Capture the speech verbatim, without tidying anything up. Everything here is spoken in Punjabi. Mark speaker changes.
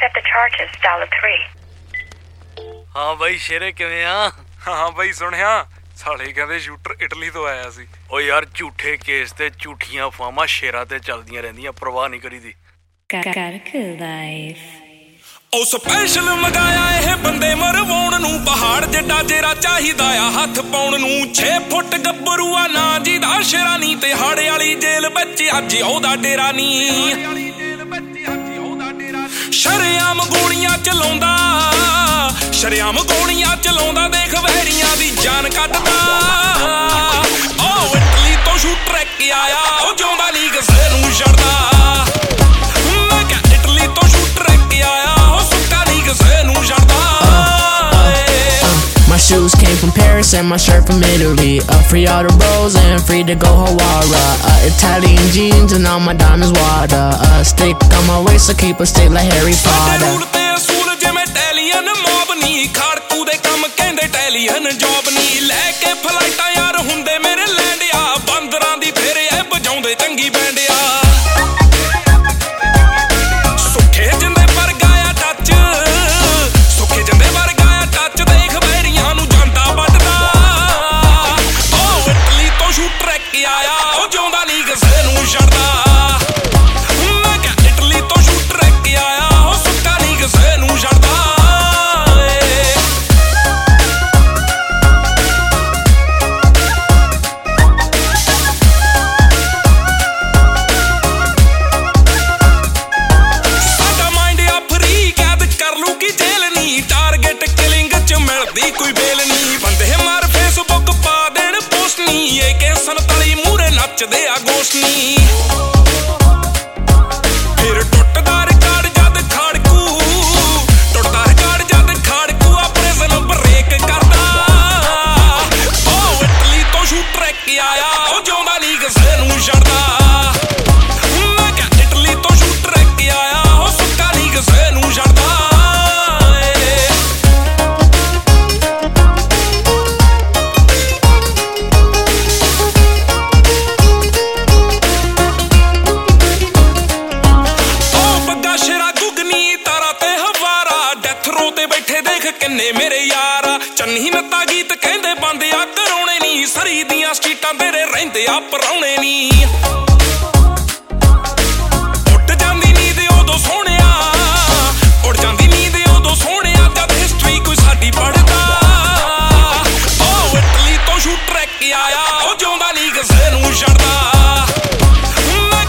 Speaker 1: accept the charges, dollar three.
Speaker 2: हाँ भाई शेरे किवें आ?
Speaker 3: हाँ भाई सुनिया साले कहंदे शूटर इटली तो आया सी।
Speaker 2: ओ यार झूठे केस ते झूठियां फामा शेरा ते चलदियां रहंदियां, परवाह नहीं करीदी।
Speaker 4: Got a cool life.
Speaker 5: ਉਹ ਸਪੈਸ਼ਲ ਮਗਾਇਆ ਇਹ ਬੰਦੇ ਮਰਵਾਉਣ ਨੂੰ, ਪਹਾੜ ਜਿੱਡਾ ਜੇਰਾ ਚਾਹੀਦਾ ਆ ਹੱਥ ਪਾਉਣ ਨੂੰ। ਛੇ ਫੁੱਟ ਗੱਭਰੂ ਆ ਨਾ ਜੀ ਦਾ ਸ਼ੇਰਾਨੀ, ਤੇ ਹਾੜੇ ਵਾਲੀ ਜੇਲ੍ਹ ਵਿੱਚ ਅੱਜ ਉਹਦਾ ਡੇਰਾ ਨੀ। ਸ਼ਰੇਆਮ ਗੋਲੀਆਂ ਚਲਾਉਂਦਾ, ਸ਼ਰੇਆਮ ਗੋਲੀਆਂ ਚਲਾਉਂਦਾ, ਦੇਖ ਵਹਿਰੀਆਂ ਦੀ ਜਾਨ ਕੱਢਦਾ। ਉਹ ਇਟਲੀ ਤੋਂ ਸ਼ੂਟਰ ਇੱਕ ਆਇਆ, ਉਹ ਜਿਉਂਦਾ ਨਹੀਂ ਕਿਸੇ ਨੂੰ ਛੱਡਦਾ। ਮੈਂ ਕਿਹਾ ਇਟਲੀ ਤੋਂ ਸ਼ੂਟਰ ਇੱਕ ਆਇਆ,
Speaker 6: My shoes came from Paris and my shirt from Italy. Uh, free all the bros and free to go Hawara. Uh, Italian jeans and all my diamonds water. Uh, stick on my waist, so keep a stick like Harry Potter.
Speaker 5: ਖਾੜਕੂ ਦੇ ਕੰਮ ਕਹਿੰਦੇ ਟੈਲੀਅਨ ਜੋਬ ਨੀ। ਲੈ ਕੇ ਫਲਾਈਟਾਂ ਯਾਰ ਹੁੰਦੇ ਮੇਰੇ ਲੈਂਡਿਆ, ਬੰਦਰਾਂ ਦੀ ਫੇਰੇ ਐ ਵਜਾਉਂਦੇ ਚੰਗੀ ਬੈਂਡਿਆ। ਸੁੱਖੇ ਜਿੰਦੇ ਪਰ ਗਾਇਆ ਟੱਚ, ਸੁੱਖੇ ਜਿੰਦੇ ਪਰ ਗਾਇਆ ਟੱਚ, ਦੇਖ ਵੈਰੀਆਂ ਨੂੰ ਜਾਂਦਾ ਵੱਢਦਾ। ਉਹ ਇਟਲੀ ਤੋਂ ਸ਼ੂਟਰ ਇੱਕ ਆਇਆ, ਉਹ ਜਿਉਂਦਾ ਨਹੀਂ ਕਿਸੇ ਨੂੰ ਛੱਡਦਾ। ਮੈਂ ਕਿਹਾ ਇਟਲੀ ਤੋਂ ਸ਼ੂਟਰ ਇੱਕ ਆਇਆ, ਉਹ ਸੁੱਕਾ ਨਹੀਂ ਕਿਸੇ ਨੂੰ ਛੱਡਦਾ। ਕੋਈ ਬੇਲ ਨੀ, ਬੰਦੇ ਮਾਰ ਫੇਸਬੁੱਕ ਪਾ ਦੇਣ ਪੋਸਟ ਨੀ, ਇਹ ਕਿ ਸੰਤਾਲੀ ਮੂਰੇ ਨੱਚਦੇ ਆ ਗੋਸ਼ਟ ਨੀ। ਫਿਰ ਟੁੱਟਦਾ ਰਿਕਾਰਡ ਜਦ ਖਾੜਕੂ, ਟੁੱਟਦਾ ਰਿਕਾਰਡ ਜਦ ਖਾੜਕੂ ਆਪਰੇਸ਼ਨ ਬ੍ਰੇਕ ਕਰਦਾ। ਉਹ ਇਟਲੀ ਤੋਂ ਸ਼ੂਟਰ ਇੱਕ ਆਇਆ, ਉਹ ਜਿਉਂਦਾ ਨਹੀਂ ਕਿਸੇ ਨੂੰ ਛੱਡਦਾ। ਮੈਂ ਕਿਹਾ ਇਟਲੀ ਤੋਂ ਸ਼ੂਟਰ ਇੱਕ ਆਇਆ, ਉਹ ਸੁੱਕਾ ਨਹੀਂ ਕਿਸੇ ਨੂੰ ਛੱਡਦਾ। ਕਿੰਨੇ ਮੇਰੇ ਯਾਰ ਚੰਨੀ ਨੱਤਾ ਗੀਤ ਕਹਿੰਦੇ ਬੰਦੇ ਆ ਕਰਾਉਣੇ ਨੀ, ਸਰੀ ਦੀਆਂ ਸਟਰੀਟਾਂ ਤੇਰੇ ਰਹਿੰਦੇ ਆ ਪਰਾਉਣੇ ਨੀ। ਉੱਡ ਜਾਂਦੀ ਨੀਂਦ ਉਦੋਂ ਸੋਹਣਿਆ, ਉੱਡ ਜਾਂਦੀ ਨੀਂਦ ਉਦੋਂ ਸੋਹਣਿਆ, ਜਦ ਹਿਸਟਰੀ ਕੋਈ ਸਾਡੀ ਪੜ੍ਹਦਾ। ਉਹ ਇਟਲੀ ਤੋਂ ਸ਼ੂਟਰ ਇੱਕ ਆਇਆ,